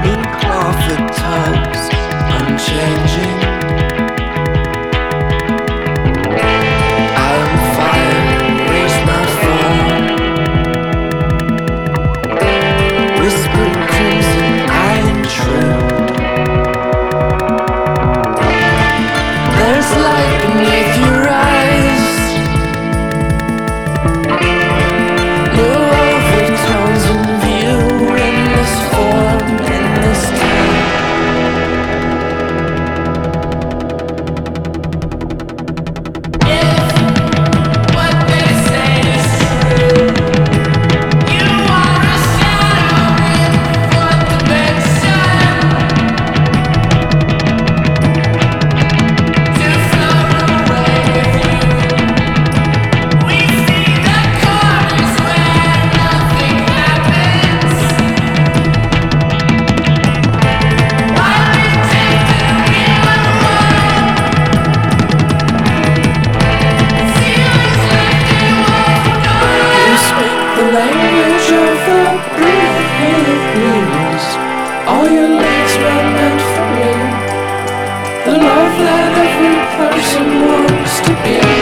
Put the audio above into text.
in cloth at tugs, unchanging. I am fire, raise my fall. Whispered crimson, I am true. There's light beneath your eyes. No overtones in view in this form, in this time. If what they say is true, you are a shadow in what the bed sun to float away with you. We see the corners where nothing happens. While we take the real one, ceilings like they won't go. You speak the language of the breeze. All your leads were meant for me. The love that every person wants to be.